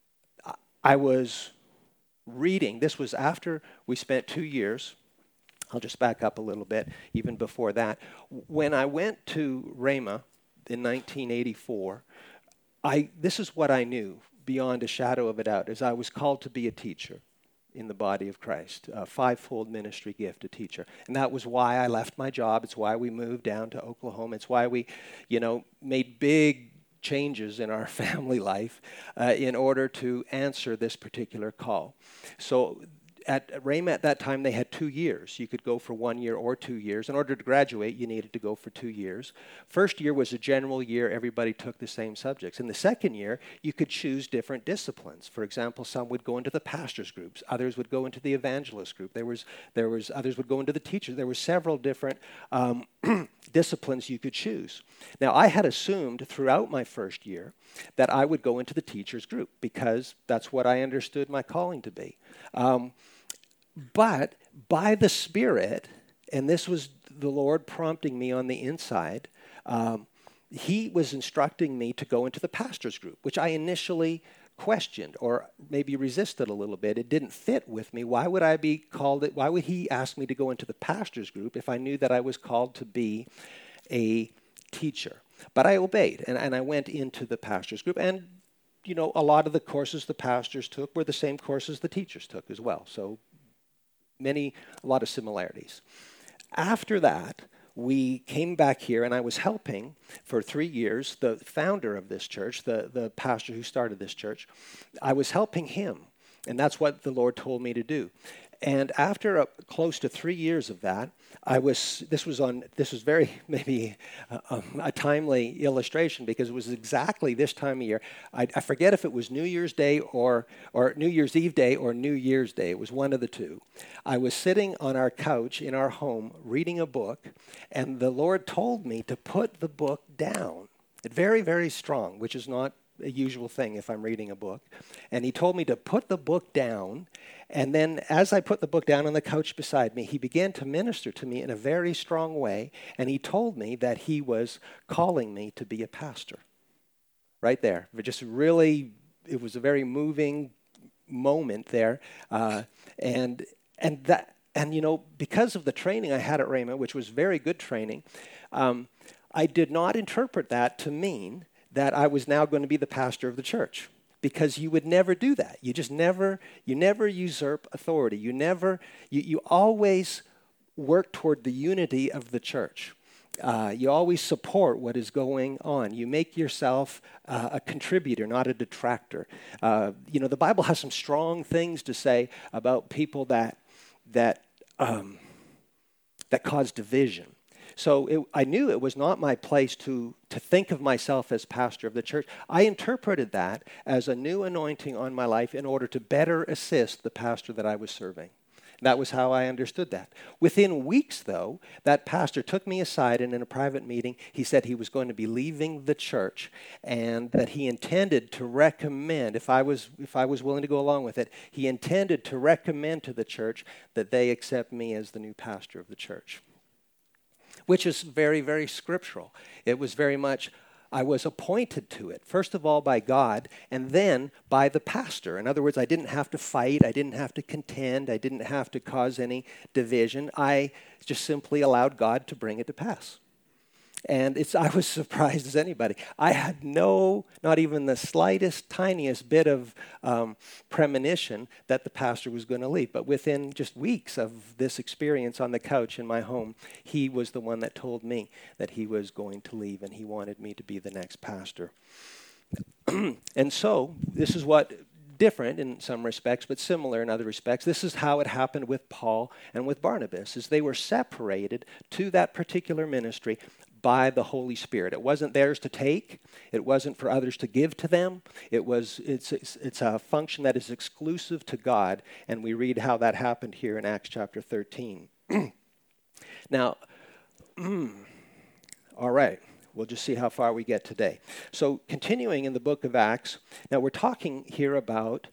I was reading, this was after we spent two years, I'll just back up a little bit, even before that. When I went to Rhema in nineteen eighty-four, I, this is what I knew beyond a shadow of a doubt, is I was called to be a teacher in the body of Christ, a fivefold ministry gift, a teacher. And that was why I left my job. It's why we moved down to Oklahoma. It's why we, you know, made big changes in our family life uh, in order to answer this particular call. So at Rhema at that time, they had two years. You could go for one year or two years. In order to graduate, you needed to go for two years. First year was a general year. Everybody took the same subjects. In the second year, you could choose different disciplines. For example, some would go into the pastors' groups. Others would go into the evangelist group. There was, there was, others would go into the teachers. There were several different um, disciplines you could choose. Now, I had assumed throughout my first year that I would go into the teachers' group because that's what I understood my calling to be. Um, But by the Spirit, and this was the Lord prompting me on the inside, um, he was instructing me to go into the pastor's group, which I initially questioned or maybe resisted a little bit. It didn't fit with me. Why would I be called it? Why would he ask me to go into the pastor's group if I knew that I was called to be a teacher? But I obeyed, and, and I went into the pastor's group. And, you know, a lot of the courses the pastors took were the same courses the teachers took as well. So many, a lot of similarities. After that, we came back here, and I was helping for three years the founder of this church, the, the pastor who started this church. I was helping him, and that's what the Lord told me to do. And after a, close to three years of that, I was, this was on, this was very, maybe uh, um, a timely illustration because it was exactly this time of year. I, I forget if it was New Year's Day or, or New Year's Eve Day or New Year's Day. It was one of the two. I was sitting on our couch in our home reading a book, and the Lord told me to put the book down. Very, very strong, which is not a usual thing if I'm reading a book. And he told me to put the book down. And then as I put the book down on the couch beside me, he began to minister to me in a very strong way. And he told me that he was calling me to be a pastor. Right there. It just really, it was a very moving moment there. Uh, and and that, and you know, because of the training I had at Rhema, which was very good training, um, I did not interpret that to mean that I was now going to be the pastor of the church, because you would never do that. You just never, you never usurp authority. You never, you, you always work toward the unity of the church. Uh, you always support what is going on. You make yourself uh, a contributor, not a detractor. Uh, you know, the Bible has some strong things to say about people that that um, that cause division. So it, I knew it was not my place to, to think of myself as pastor of the church. I interpreted that as a new anointing on my life in order to better assist the pastor that I was serving. That was how I understood that. Within weeks, though, that pastor took me aside, and in a private meeting, he said he was going to be leaving the church and that he intended to recommend, if I was if I was willing to go along with it, he intended to recommend to the church that they accept me as the new pastor of the church. Which is very, very scriptural. It was very much, I was appointed to it, first of all by God, and then by the pastor. In other words, I didn't have to fight, I didn't have to contend, I didn't have to cause any division. I just simply allowed God to bring it to pass. And it's, I was surprised as anybody. I had no, not even the slightest, tiniest bit of um, premonition that the pastor was going to leave. But within just weeks of this experience on the couch in my home, he was the one that told me that he was going to leave and he wanted me to be the next pastor. And so this is what different in some respects, but similar in other respects. This is how it happened with Paul and with Barnabas, is they were separated to that particular ministry by the Holy Spirit. It wasn't theirs to take. It wasn't for others to give to them. It was, it's, it's, it's a function that is exclusive to God, and we read how that happened here in Acts chapter thirteen. Now, all right, we'll just see how far we get today. So continuing in the book of Acts, now we're talking here about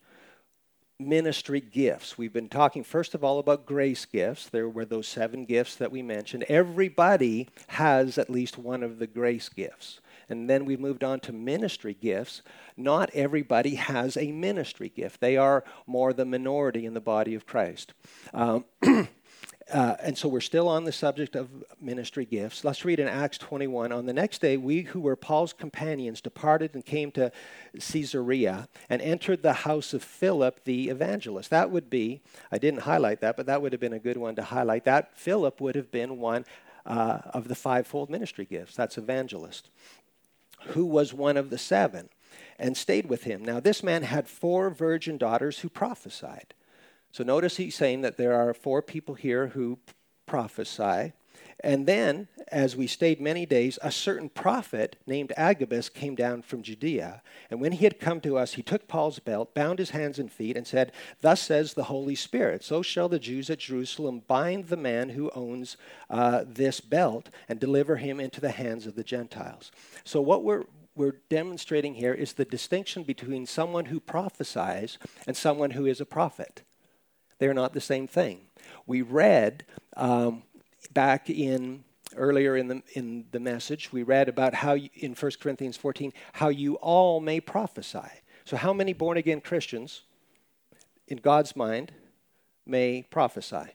ministry gifts. We've been talking first of all about grace gifts. There were those seven gifts that we mentioned. Everybody has at least one of the grace gifts. And then we moved on to ministry gifts. Not everybody has a ministry gift. They are more the minority in the body of Christ. Um, Uh, and so we're still on the subject of ministry gifts. Let's read in Acts twenty-one. On the next day, we who were Paul's companions departed and came to Caesarea and entered the house of Philip the evangelist. That would be, I didn't highlight that, but that would have been a good one to highlight. That Philip would have been one uh, of the fivefold ministry gifts. That's evangelist, who was one of the seven and stayed with him. Now, this man had four virgin daughters who prophesied. So notice he's saying that there are four people here who prophesy. And then, as we stayed many days, a certain prophet named Agabus came down from Judea. And when he had come to us, he took Paul's belt, bound his hands and feet, and said, "Thus says the Holy Spirit, so shall the Jews at Jerusalem bind the man who owns uh, this belt and deliver him into the hands of the Gentiles." So what we're we're demonstrating here is the distinction between someone who prophesies and someone who is a prophet. They're not the same thing. We read um, back in earlier in the in the message, we read about how you, in First Corinthians fourteen, how you all may prophesy. So how many born-again Christians, in God's mind, may prophesy?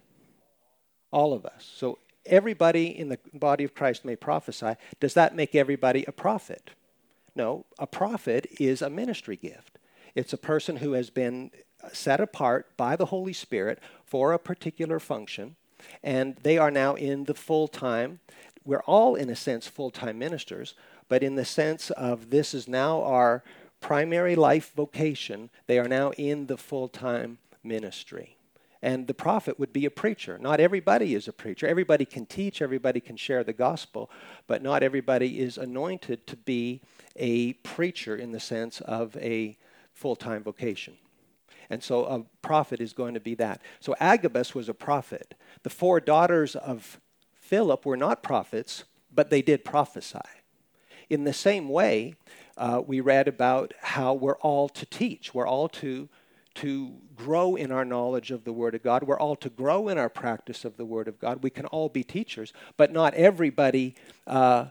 All of us. So everybody in the body of Christ may prophesy. Does that make everybody a prophet? No, a prophet is a ministry gift. It's a person who has been set apart by the Holy Spirit for a particular function, and they are now in the full-time. We're all, in a sense, full-time ministers, but in the sense of this is now our primary life vocation, they are now in the full-time ministry. And the prophet would be a preacher. Not everybody is a preacher. Everybody can teach, everybody can share the gospel, but not everybody is anointed to be a preacher in the sense of a full-time vocation. And so a prophet is going to be that. So Agabus was a prophet. The four daughters of Philip were not prophets, but they did prophesy. In the same way, uh, we read about how we're all to teach. We're all to, to grow in our knowledge of the Word of God. We're all to grow in our practice of the Word of God. We can all be teachers, but not everybody uh,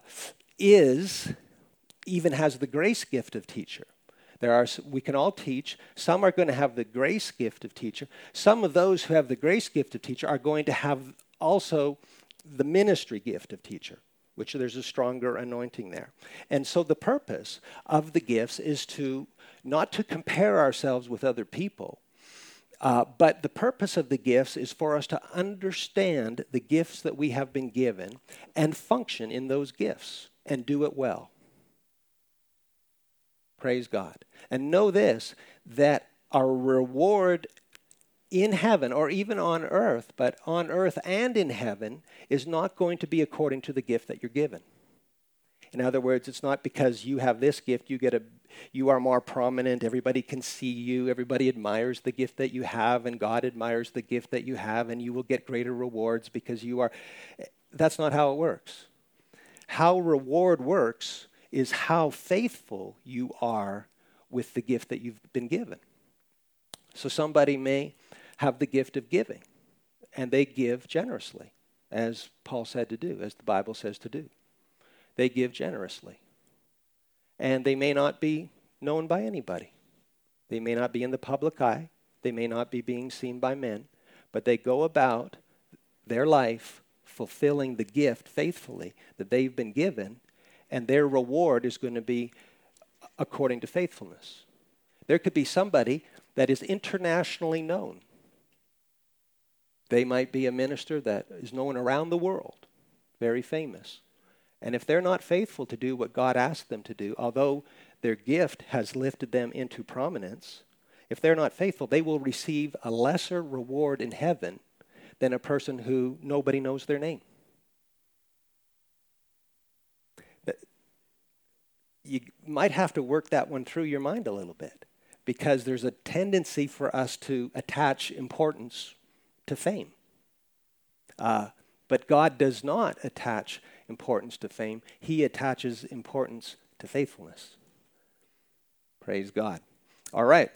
is, even has the grace gift of teacher. There are, we can all teach. Some are going to have the grace gift of teacher. Some of those who have the grace gift of teacher are going to have also the ministry gift of teacher, which there's a stronger anointing there. And so the purpose of the gifts is to not to compare ourselves with other people, uh, but the purpose of the gifts is for us to understand the gifts that we have been given and function in those gifts and do it well. Praise God. And know this, that our reward in heaven, or even on earth, but on earth and in heaven, is not going to be according to the gift that you're given. In other words, it's not because you have this gift, you get a, you are more prominent, everybody can see you, everybody admires the gift that you have, and God admires the gift that you have, and you will get greater rewards because you are. That's not how it works. How reward works is how faithful you are with the gift that you've been given. So somebody may have the gift of giving, and they give generously, as Paul said to do, as the Bible says to do. They give generously. And they may not be known by anybody. They may not be in the public eye. They may not be being seen by men, but they go about their life fulfilling the gift faithfully that they've been given, and their reward is going to be according to faithfulness. There could be somebody that is internationally known. They might be a minister that is known around the world, very famous. And if they're not faithful to do what God asked them to do, although their gift has lifted them into prominence, if they're not faithful, they will receive a lesser reward in heaven than a person who nobody knows their name. You might have to work that one through your mind a little bit, because there's a tendency for us to attach importance to fame. Uh, but God does not attach importance to fame. He attaches importance to faithfulness. Praise God. All right.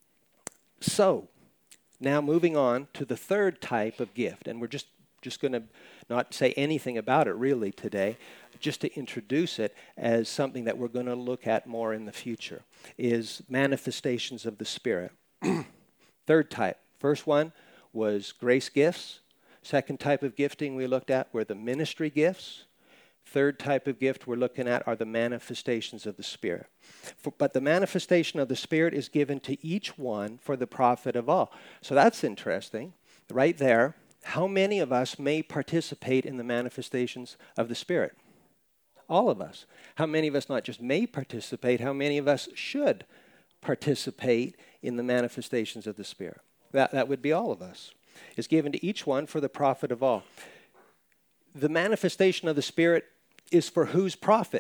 So, now moving on to the third type of gift, and we're just, just going to not say anything about it really today, just to introduce it as something that we're going to look at more in the future, is manifestations of the Spirit. Third type. First one was grace gifts. Second type of gifting we looked at were the ministry gifts. Third type of gift we're looking at are the manifestations of the Spirit. For, but the manifestation of the Spirit is given to each one for the profit of all. So that's interesting. Right there, how many of us may participate in the manifestations of the Spirit? All of us. How many of us not just may participate, how many of us should participate in the manifestations of the Spirit? That, that would be all of us. It's given to each one for the profit of all. The manifestation of the Spirit is for whose profit?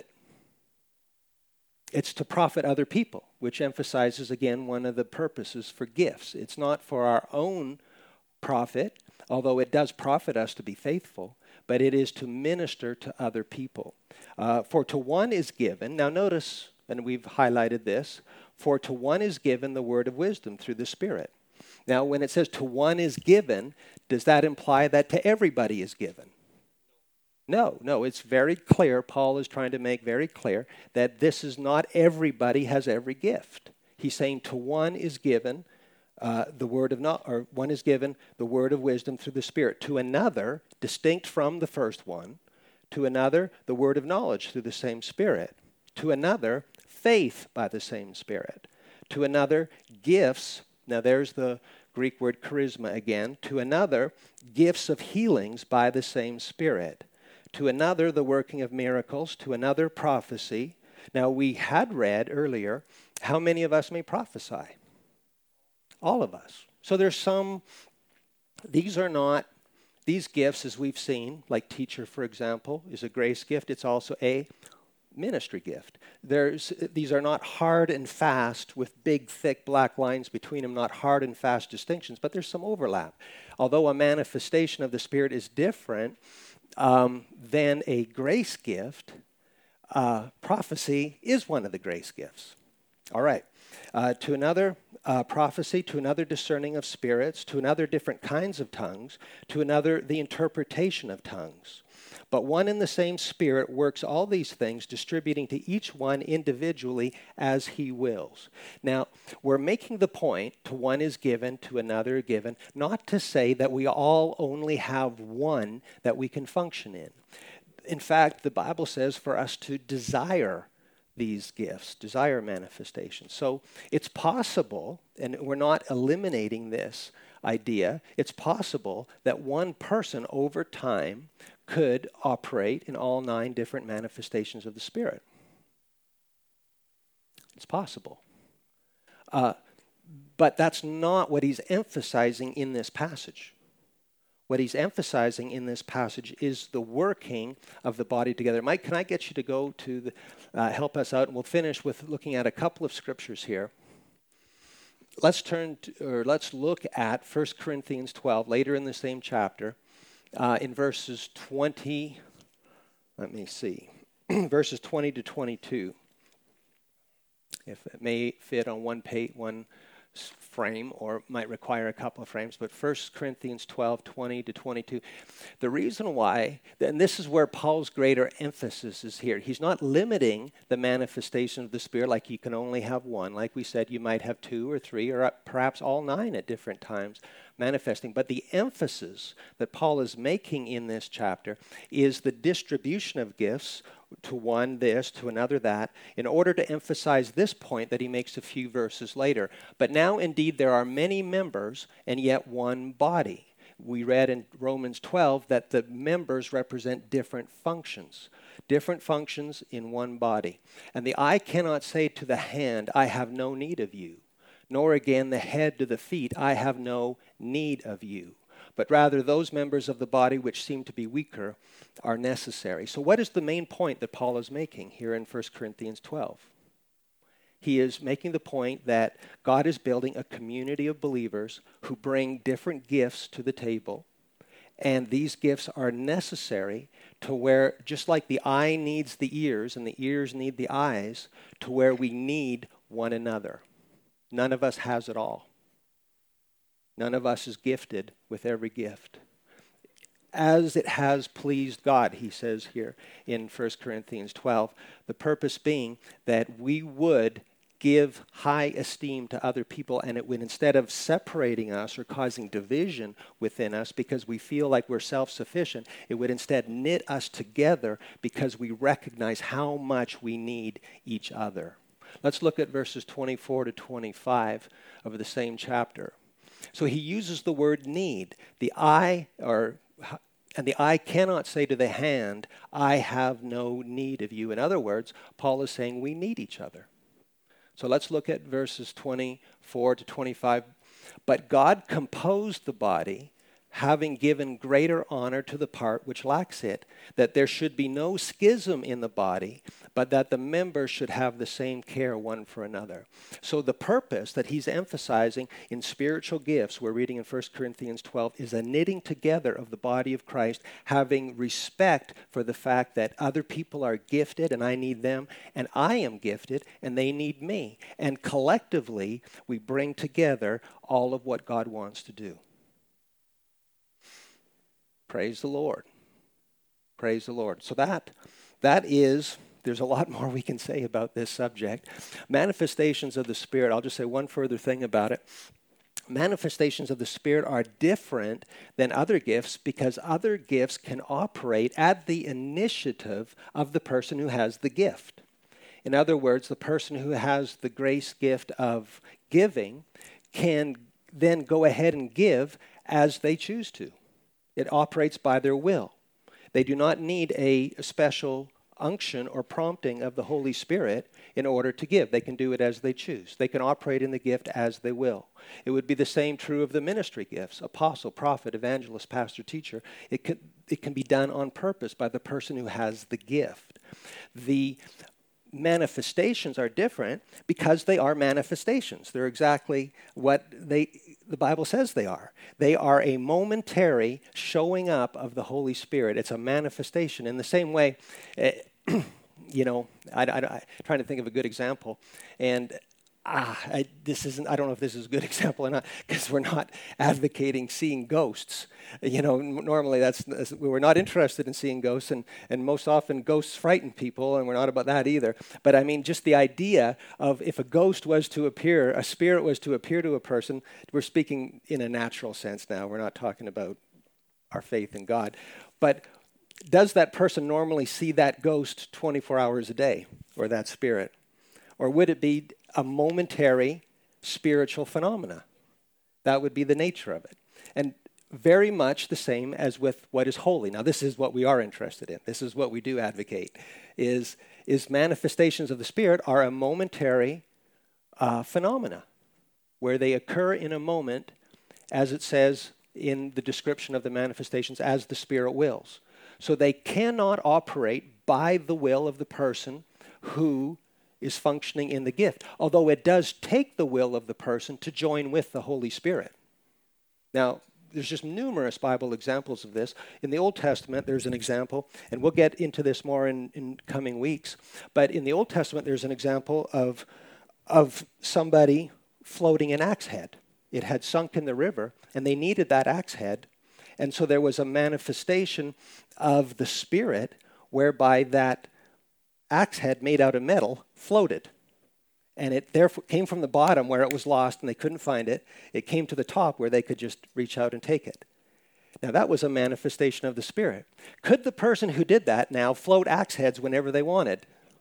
It's to profit other people, which emphasizes, again, one of the purposes for gifts. It's not for our own profit, although it does profit us to be faithful, but it is to minister to other people. Uh, for to one is given, now notice, and we've highlighted this, for to one is given the word of wisdom through the Spirit. Now, when it says to one is given, does that imply that to everybody is given? No, no, it's very clear. Paul is trying to make very clear that this is not everybody has every gift. He's saying to one is given uh, the word of no, or one is given the word of wisdom through the Spirit. To another, distinct from the first one, to another the word of knowledge through the same Spirit. To another, faith by the same Spirit. To another, gifts. Now there's the Greek word charisma again. To another, gifts of healings by the same Spirit. To another, the working of miracles. To another, prophecy. Now, we had read earlier, how many of us may prophesy? All of us. So there's some, these are not, these gifts, as we've seen, like teacher, for example, is a grace gift. It's also a ministry gift. There's, these are not hard and fast with big, thick black lines between them, not hard and fast distinctions, but there's some overlap. Although a manifestation of the Spirit is different, Um, then a grace gift, uh, prophecy is one of the grace gifts. All right. Uh, to another, uh, prophecy, to another, discerning of spirits, to another, different kinds of tongues, to another, the interpretation of tongues. But one and the same Spirit works all these things, distributing to each one individually as he wills. Now, we're making the point, to one is given, to another given, not to say that we all only have one that we can function in. In fact, the Bible says for us to desire these gifts, desire manifestations. So it's possible, and we're not eliminating this idea, it's possible that one person over time could operate in all nine different manifestations of the Spirit. It's possible. Uh, but that's not what he's emphasizing in this passage. What he's emphasizing in this passage is the working of the body together. Mike, can I get you to go to the, uh, help us out? And we'll finish with looking at a couple of scriptures here. Let's turn to, or let's look at First Corinthians twelve, later in the same chapter. Uh, in verses twenty, let me see, verses twenty to twenty-two, if it may fit on one page, one frame, or might require a couple of frames, but First Corinthians twelve, twenty to twenty-two. The reason why, and this is where Paul's greater emphasis is here. He's not limiting the manifestation of the Spirit like you can only have one. Like we said, you might have two or three or perhaps all nine at different times manifesting. But the emphasis that Paul is making in this chapter is the distribution of gifts, to one this, to another that, in order to emphasize this point that he makes a few verses later. But now indeed there are many members and yet one body. We read in Romans twelve that the members represent different functions. Different functions in one body. And the eye cannot say to the hand, I have no need of you, nor again the head to the feet. I have no need of you. But rather those members of the body which seem to be weaker are necessary. So what is the main point that Paul is making here in First Corinthians twelve? He is making the point that God is building a community of believers who bring different gifts to the table. And these gifts are necessary to where, just like the eye needs the ears and the ears need the eyes, to where we need one another. None of us has it all. None of us is gifted with every gift. As it has pleased God, he says here in First Corinthians twelve, the purpose being that we would give high esteem to other people, and it would, instead of separating us or causing division within us because we feel like we're self-sufficient, it would instead knit us together because we recognize how much we need each other. Let's look at verses twenty-four to twenty-five of the same chapter. So he uses the word need. The eye, or and the eye cannot say to the hand, I have no need of you. In other words, Paul is saying we need each other. So let's look at verses twenty-four to twenty-five. But God composed the body, having given greater honor to the part which lacks it, that there should be no schism in the body, but that the members should have the same care one for another. So the purpose that he's emphasizing in spiritual gifts, we're reading in First Corinthians twelve, is a knitting together of the body of Christ, having respect for the fact that other people are gifted and I need them, and I am gifted and they need me. And collectively, we bring together all of what God wants to do. Praise the Lord. Praise the Lord. So that that is, there's a lot more we can say about this subject. Manifestations of the Spirit, I'll just say one further thing about it. Manifestations of the Spirit are different than other gifts because other gifts can operate at the initiative of the person who has the gift. In other words, the person who has the grace gift of giving can then go ahead and give as they choose to. It operates by their will. They do not need a special unction or prompting of the Holy Spirit in order to give. They can do it as they choose. They can operate in the gift as they will. It would be the same true of the ministry gifts, apostle, prophet, evangelist, pastor, teacher. It can, it can be done on purpose by the person who has the gift. The manifestations are different because they are manifestations. They're exactly what they the Bible says they are. They are a momentary showing up of the Holy Spirit. It's a manifestation. In the same way, uh, you know, I, I, I'm trying to think of a good example, and ah, I, this isn't. I don't know if this is a good example or not, because we're not advocating seeing ghosts. You know, normally that's, that's we're not interested in seeing ghosts, and, and most often ghosts frighten people, and we're not about that either. But I mean, just the idea of if a ghost was to appear, a spirit was to appear to a person, we're speaking in a natural sense now. We're not talking about our faith in God. But does that person normally see that ghost twenty-four hours a day, or that spirit? Or would it be a momentary spiritual phenomena? That would be the nature of it. And very much the same as with what is holy. Now, this is what we are interested in. This is what we do advocate, is, is manifestations of the Spirit are a momentary uh, phenomena where they occur in a moment, as it says in the description of the manifestations, as the Spirit wills. So they cannot operate by the will of the person who is functioning in the gift, although it does take the will of the person to join with the Holy Spirit. Now, there's just numerous Bible examples of this. In the Old Testament, there's an example, and we'll get into this more in, in coming weeks, but in the Old Testament, there's an example of, of somebody floating an axe head. It had sunk in the river, and they needed that axe head, and so there was a manifestation of the Spirit whereby that axe head made out of metal floated. And it therefore came from the bottom where it was lost and they couldn't find it. It came to the top where they could just reach out and take it. Now that was a manifestation of the Spirit. Could the person who did that now float axe heads whenever they wanted?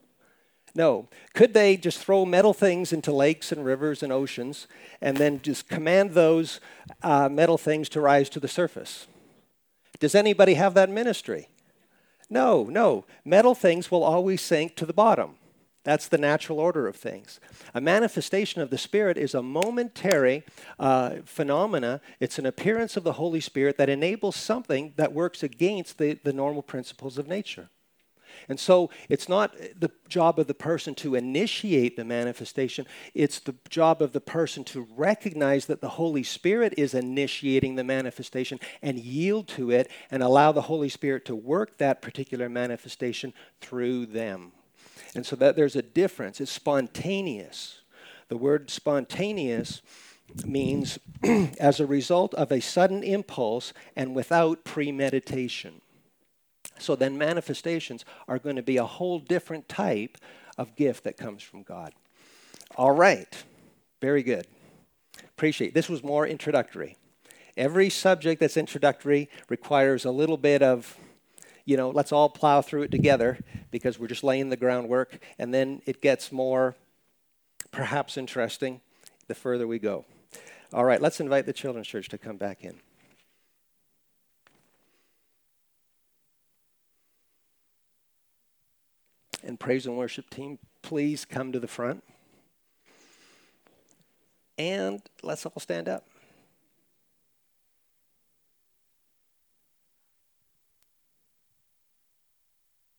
No. Could they just throw metal things into lakes and rivers and oceans and then just command those uh, metal things to rise to the surface? Does anybody have that ministry? No, no. Metal things will always sink to the bottom. That's the natural order of things. A manifestation of the Spirit is a momentary uh, phenomena. It's an appearance of the Holy Spirit that enables something that works against the, the normal principles of nature. And so it's not the job of the person to initiate the manifestation. It's the job of the person to recognize that the Holy Spirit is initiating the manifestation and yield to it and allow the Holy Spirit to work that particular manifestation through them. And so that there's a difference. It's spontaneous. The word spontaneous means as a result of a sudden impulse and without premeditation. So then manifestations are going to be a whole different type of gift that comes from God. All right. Very good. Appreciate it. This was more introductory. Every subject that's introductory requires a little bit of, you know, let's all plow through it together because we're just laying the groundwork, and then it gets more perhaps interesting the further we go. All right, let's invite the Children's Church to come back in. And praise and worship team, please come to the front. And let's all stand up.